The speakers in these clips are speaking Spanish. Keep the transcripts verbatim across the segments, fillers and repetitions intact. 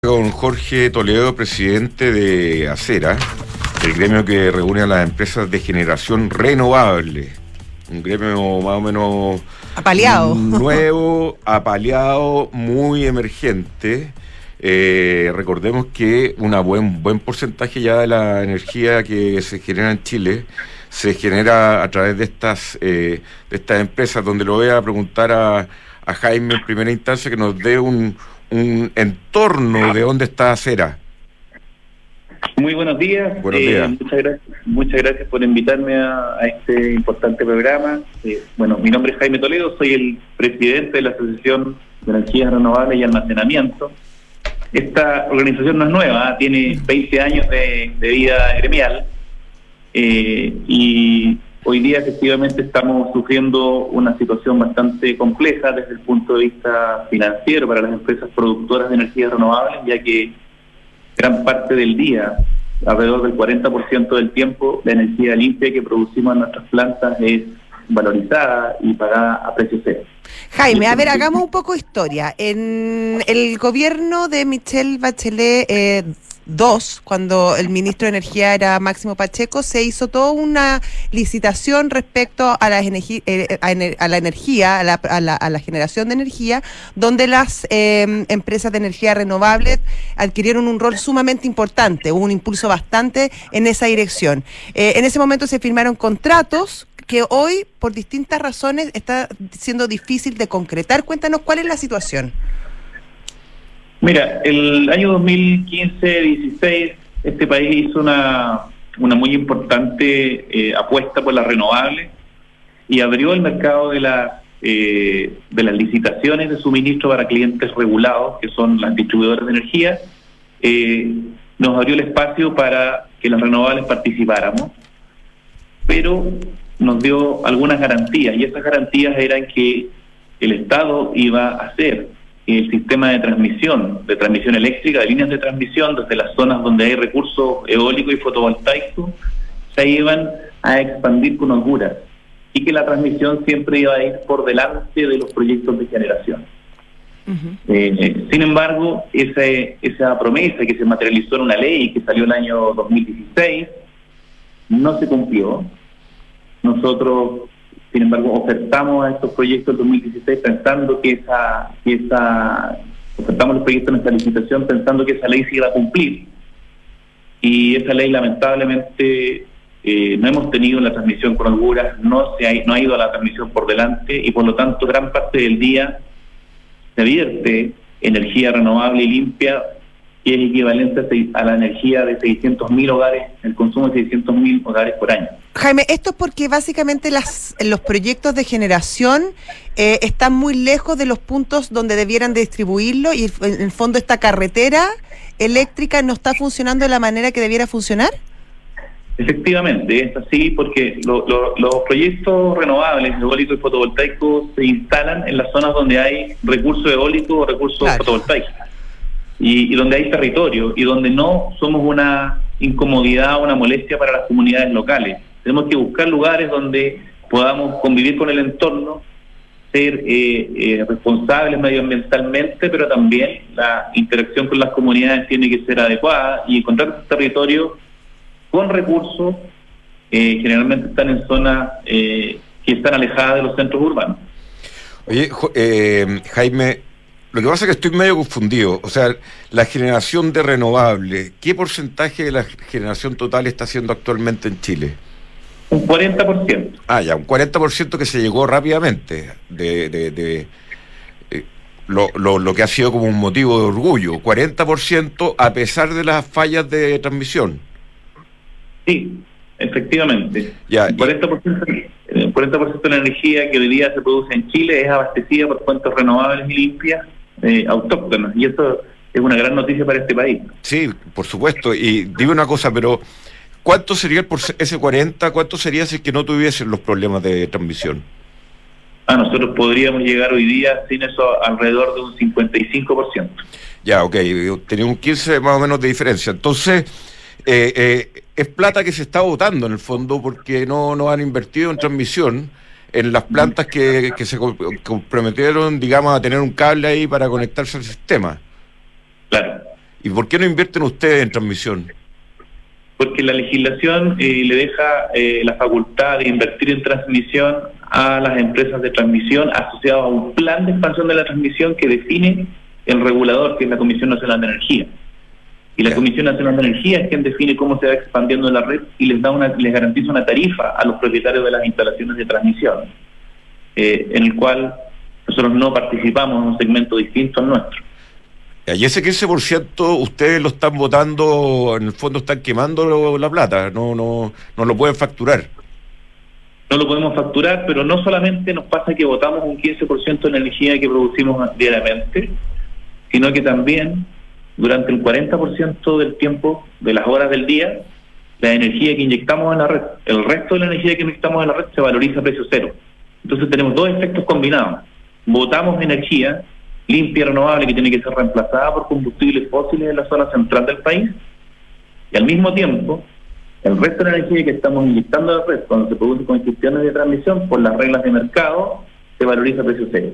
Con Jorge Toledo, presidente de Acera, el gremio que reúne a las empresas de generación renovable. Un gremio más o menos apaleado, nuevo, apaleado, muy emergente. Eh, recordemos que un buen, buen porcentaje ya de la energía que se genera en Chile se genera a través de estas, eh, de estas empresas, donde lo voy a preguntar a, a Jaime en primera instancia que nos dé un un entorno de dónde está Acera. Muy buenos días. Buenos eh, días. Muchas gracias, muchas gracias por invitarme a, a este importante programa. Eh, bueno, mi nombre es Jaime Toledo, soy el presidente de la Asociación de Energías Renovables y Almacenamiento. Esta organización no es nueva, tiene veinte años de, de vida gremial eh, y hoy día efectivamente estamos sufriendo una situación bastante compleja desde el punto de vista financiero para las empresas productoras de energías renovables, ya que gran parte del día, alrededor del cuarenta por ciento del tiempo, la energía limpia que producimos en nuestras plantas es valorizada y pagada a precio cero. Jaime, a ver, hagamos un poco de historia. En el gobierno de Michelle Bachelet eh, dos, cuando el ministro de Energía era Máximo Pacheco, se hizo toda una licitación respecto a, las energi- eh, a, ener- a la energía, a la, a, la, a la generación de energía, donde las eh, empresas de energía renovable adquirieron un rol sumamente importante, hubo un impulso bastante en esa dirección. Eh, en ese momento se firmaron contratos que hoy, por distintas razones, está siendo difícil de concretar. Cuéntanos cuál es la situación. Mira, el año dos mil quince dieciséis este país hizo una, una muy importante eh, apuesta por las renovables y abrió el mercado de, la, eh, de las licitaciones de suministro para clientes regulados, que son las distribuidoras de energía. Eh, nos abrió el espacio para que las renovables participáramos, pero nos dio algunas garantías, y esas garantías eran que el Estado iba a hacer el sistema de transmisión, de transmisión eléctrica, de líneas de transmisión desde las zonas donde hay recursos eólicos y fotovoltaicos, se iban a expandir con holgura, y que la transmisión siempre iba a ir por delante de los proyectos de generación. Uh-huh. Eh, sin embargo, esa, esa promesa que se materializó en una ley que salió el año dos mil dieciséis no se cumplió. Nosotros, sin embargo, ofertamos a estos proyectos en dos mil dieciséis pensando que esa, que esa ofertamos los proyectos en esta licitación pensando que esa ley se iba a cumplir, y esa ley lamentablemente eh, no hemos tenido la transmisión con holguras, no se ha, no ha ido a la transmisión por delante, y por lo tanto gran parte del día se vierte energía renovable y limpia, que es equivalente a la energía de seiscientos mil hogares, el consumo de seiscientos mil hogares por año. Jaime, esto es porque básicamente las, los proyectos de generación eh, están muy lejos de los puntos donde debieran de distribuirlo, y en el fondo esta carretera eléctrica no está funcionando de la manera que debiera funcionar. Efectivamente, es así, porque lo, lo, los proyectos renovables, eólicos y fotovoltaicos, se instalan en las zonas donde hay recursos eólicos o recursos claro. fotovoltaicos. Y, y donde hay territorio, y donde no somos una incomodidad, una molestia para las comunidades locales. Tenemos que buscar lugares donde podamos convivir con el entorno, ser eh, eh, responsables medioambientalmente, pero también la interacción con las comunidades tiene que ser adecuada, y encontrar territorios con recursos, eh, generalmente están en zonas eh, que están alejadas de los centros urbanos. Oye, eh, Jaime, lo que pasa es que estoy medio confundido. O sea, la generación de renovables, ¿qué porcentaje de la generación total está haciendo actualmente en Chile? Un cuarenta por ciento. Ah, ya, un cuarenta por ciento que se llegó rápidamente, de, de, de eh, lo, lo, lo que ha sido como un motivo de orgullo. cuarenta por ciento a pesar de las fallas de transmisión. Sí, efectivamente. Ya, el cuarenta por ciento, el cuarenta por ciento de la energía que hoy día se produce en Chile es abastecida por fuentes renovables y limpias eh, autóctonas, y eso es una gran noticia para este país. Sí, por supuesto. Y digo una cosa, pero ¿cuánto sería el por ese cuarenta? ¿Cuánto sería si es que no tuviesen los problemas de transmisión? Ah, nosotros podríamos llegar hoy día sin eso alrededor de un cincuenta y cinco por ciento. Ya, ok, tenía un quince más o menos de diferencia. Entonces, eh, eh, es plata que se está botando en el fondo, porque no, no han invertido en transmisión en las plantas que, que se comprometieron, digamos, a tener un cable ahí para conectarse al sistema. Claro. ¿Y por qué no invierten ustedes en transmisión? Porque la legislación eh, le deja eh, la facultad de invertir en transmisión a las empresas de transmisión asociadas a un plan de expansión de la transmisión que define el regulador, que es la Comisión Nacional de Energía. Y la Ya. Comisión Nacional de Energía es quien define cómo se va expandiendo la red y les da una, les garantiza una tarifa a los propietarios de las instalaciones de transmisión, eh, en el cual nosotros no participamos en un segmento distinto al nuestro. Y ese quince por ciento ustedes lo están votando, en el fondo están quemando la plata, no, no, no lo pueden facturar. No lo podemos facturar, pero no solamente nos pasa que votamos un quince por ciento de la energía que producimos diariamente, sino que también durante el cuarenta por ciento del tiempo, de las horas del día, la energía que inyectamos en la red, el resto de la energía que inyectamos en la red se valoriza a precio cero. Entonces tenemos dos efectos combinados. Votamos energía limpia y renovable que tiene que ser reemplazada por combustibles fósiles en la zona central del país, y al mismo tiempo el resto de la energía que estamos inyectando a la red cuando se produce con instituciones de transmisión por las reglas de mercado se valoriza a precio cero.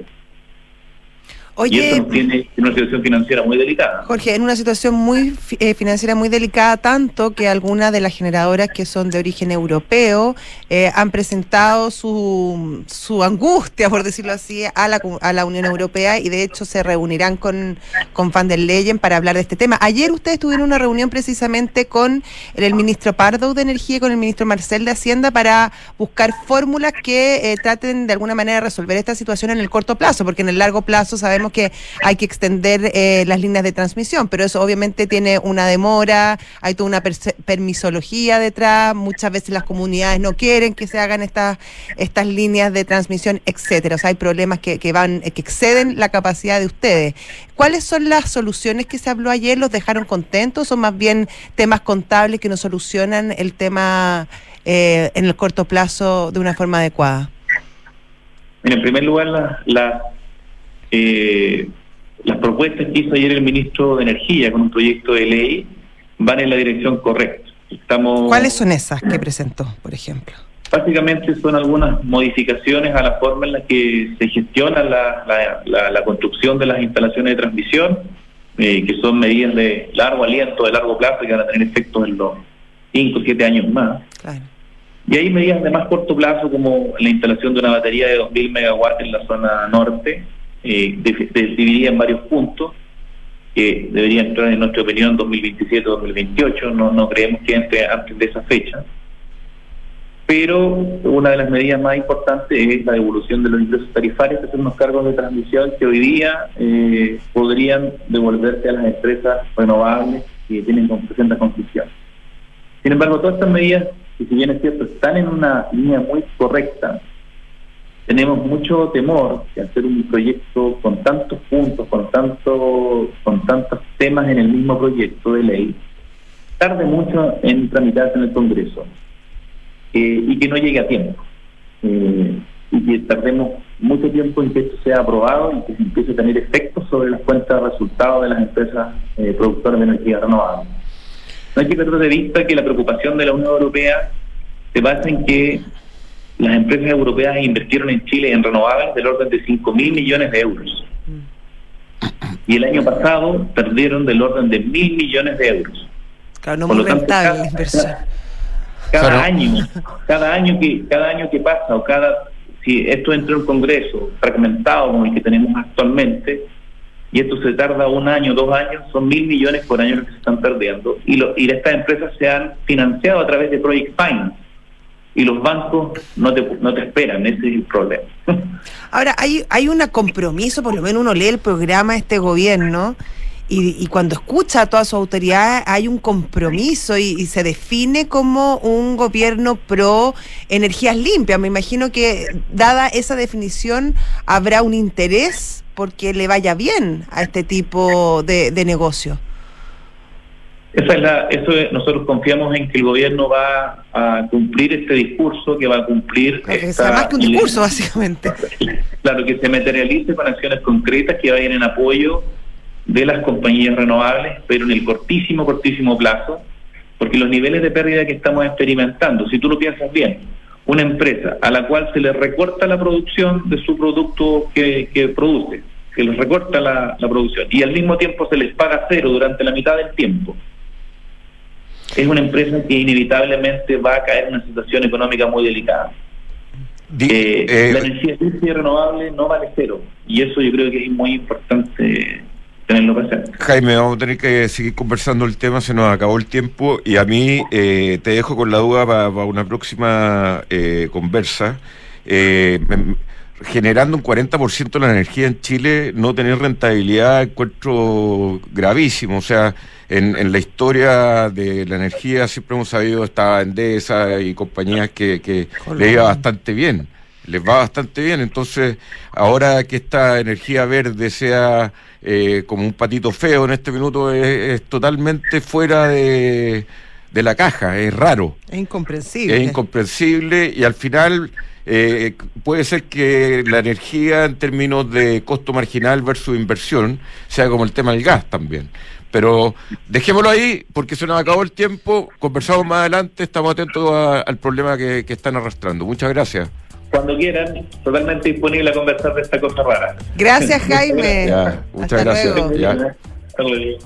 Oye, y eso nos tiene una situación financiera muy delicada. Jorge, en una situación muy eh, financiera muy delicada, tanto que algunas de las generadoras que son de origen europeo eh, han presentado su, su angustia, por decirlo así, a la, a la Unión Europea, y de hecho se reunirán con, con Van der Leyen para hablar de este tema. Ayer ustedes tuvieron una reunión precisamente con el, el ministro Pardo de Energía y con el ministro Marcel de Hacienda para buscar fórmulas que eh, traten de alguna manera de resolver esta situación en el corto plazo, porque en el largo plazo sabemos que hay que extender eh, las líneas de transmisión, pero eso obviamente tiene una demora, hay toda una permisología detrás, muchas veces las comunidades no quieren que se hagan estas estas líneas de transmisión, etcétera. O sea, hay problemas que, que van que exceden la capacidad de ustedes. ¿Cuáles son las soluciones que se habló ayer? ¿Los dejaron contentos o más bien temas contables que no solucionan el tema eh, en el corto plazo de una forma adecuada? Mira, en primer lugar, la, la Eh, las propuestas que hizo ayer el ministro de Energía con un proyecto de ley van en la dirección correcta. Estamos, ¿Cuáles son esas que presentó, por ejemplo? Básicamente son algunas modificaciones a la forma en la que se gestiona la, la, la, la construcción de las instalaciones de transmisión, eh, que son medidas de largo aliento, de largo plazo, que van a tener efectos en los cinco o siete años más. Claro. Y hay medidas de más corto plazo, como la instalación de una batería de dos mil megawatts en la zona norte, Eh, de, de, dividida en varios puntos, que debería entrar en nuestra opinión dos mil veintisiete dos mil veintiocho, no, no creemos que entre antes de esa fecha, pero una de las medidas más importantes es la devolución de los ingresos tarifarios, que son unos cargos de transmisión que hoy día eh, podrían devolverse a las empresas renovables que tienen presentan conflicción. Sin embargo, todas estas medidas, que si bien es cierto, están en una línea muy correcta, tenemos mucho temor de hacer un proyecto con tantos puntos, con tanto, con tantos temas en el mismo proyecto de ley, tarde mucho en tramitarse en el Congreso eh, y que no llegue a tiempo. Eh, y que tardemos mucho tiempo en que esto sea aprobado y que se empiece a tener efectos sobre las cuentas de resultados de las empresas eh, productoras de energía renovable. No hay que perder de vista que la preocupación de la Unión Europea se basa en que las empresas europeas invirtieron en Chile en renovables del orden de cinco mil millones de euros. Y el año pasado perdieron del orden de mil millones de euros. Claro, no muy rentable la inversión. Cada Claro. año, cada año que cada año que pasa, o cada si esto entra en un congreso fragmentado como el que tenemos actualmente, y esto se tarda un año, dos años, son mil millones por año los que se están perdiendo. Y, lo, y estas empresas se han financiado a través de Project Finance. Y los bancos no te, no te esperan, ese es el problema. Ahora, hay hay un compromiso, por lo menos uno lee el programa de este gobierno y, y cuando escucha a todas sus autoridades hay un compromiso y, y se define como un gobierno pro energías limpias. Me imagino que, dada esa definición, habrá un interés porque le vaya bien a este tipo de, de negocio. Esa es la, eso es, nosotros confiamos en que el gobierno va a cumplir este discurso, que va a cumplir... Claro, que esta, sea más que un discurso, básicamente. Claro, que se materialice con acciones concretas que vayan en apoyo de las compañías renovables, pero en el cortísimo, cortísimo plazo, porque los niveles de pérdida que estamos experimentando, si tú lo piensas bien, una empresa a la cual se le recorta la producción de su producto que, que produce, que les recorta la, la producción, y al mismo tiempo se les paga cero durante la mitad del tiempo. Es una empresa que inevitablemente va a caer en una situación económica muy delicada. Di, eh, eh, la energía limpia y renovable no vale cero, y eso yo creo que es muy importante tenerlo presente. Jaime, vamos a tener que seguir conversando el tema, se nos acabó el tiempo, y a mí eh, te dejo con la duda para pa una próxima eh, conversa. Eh, me, generando un cuarenta por ciento de la energía en Chile, no tener rentabilidad encuentro gravísimo. O sea, en, en la historia de la energía siempre hemos sabido, estaba Endesa y compañías que, que le iba bastante bien, les va bastante bien. Entonces, ahora que esta energía verde sea eh, como un patito feo en este minuto, es, es totalmente fuera de, de la caja, es raro. Es incomprensible. Es incomprensible, y al final eh, puede ser que la energía en términos de costo marginal versus inversión sea como el tema del gas también. Pero dejémoslo ahí porque se nos acabó el tiempo, conversamos más adelante, estamos atentos a, al problema que, que están arrastrando. Muchas gracias. Cuando quieran, totalmente disponible a conversar de esta cosa rara. Gracias, Jaime. Ya, muchas Hasta gracias. luego. Ya. Hasta luego.